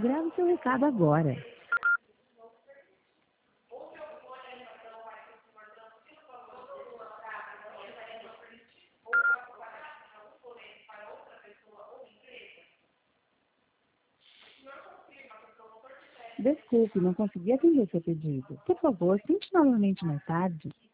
Grave seu recado agora. Desculpe, não consegui atender seu pedido. Por favor, tente novamente mais tarde.